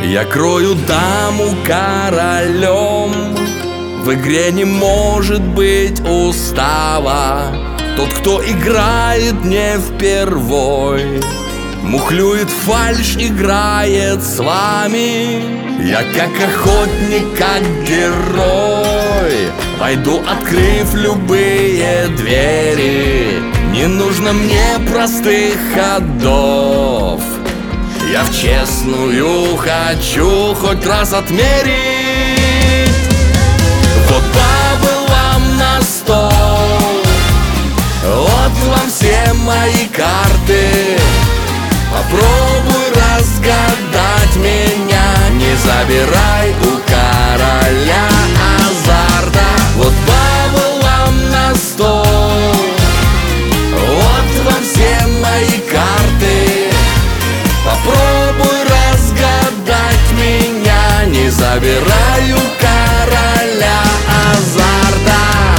Я крою даму королем. В игре не может быть устава. Тот, кто играет не впервой, мухлюет фальшь, играет с вами. Я как охотник, как герой, пойду, открыв любые двери. Не нужно мне простых ходов, я в честную хочу хоть раз отмерить. Вот бабл вам на стол, вот вам все мои карты. Попробуй разгадать меня, не забирай у короля азарта. Вот бабл вам на стол, вот вам все мои карты. Попробуй разгадать меня, не забирай у короля азарта.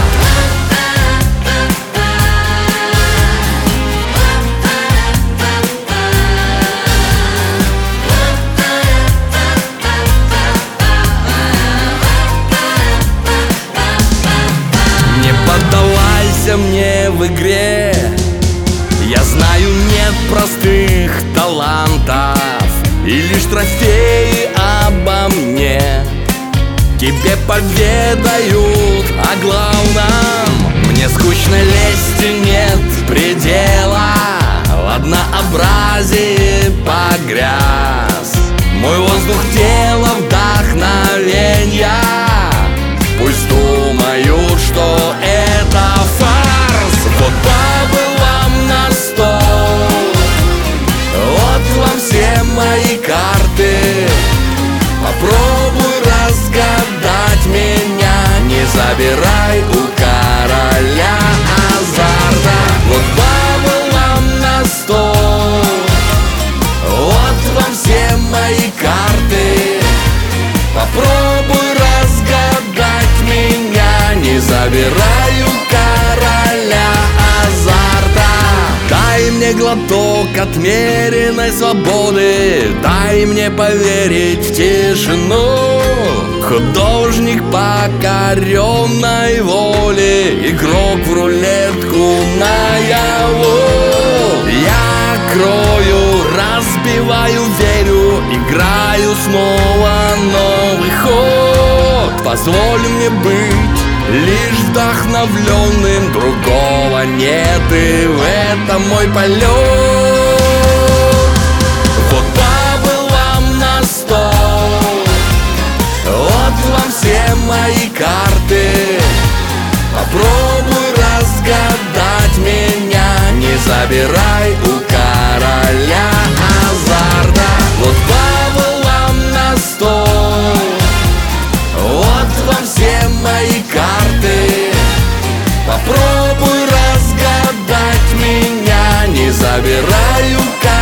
Поддавайся мне в игре, я знаю, нет простых талантов, и лишь трофеи обо мне тебе поведают о главном. Мне скучно лезть и нет предела, в однообразии погряз. Мой воздух тела вдохновенья, пусть думают, что это фарс. Вот бабл вам на стол, вот вам все мои карты. Попробуй разгадать меня, не забирай у короля азарта. Вот бабл вам на стол, вот вам все мои карты. Попробуй разгадать меня, не забирай у короля азарта. Дай мне глоток отмеренной свободы, дай мне поверить в тишину. Художник покоренной воли, игрок в рулетку наяву. Я крою, разбиваю, верю, играю снова новый ход. Позволь мне быть лишь вдохновленным, другого нет, и в этом мой полет. Вот бабл вам на стол, вот вам все мои карты. Попробуй разгадать меня, не забирай у короля азарта. Вот бабл вам на стол, вот вам все мои карты. Попробуй разгадать меня, не забирай у короля.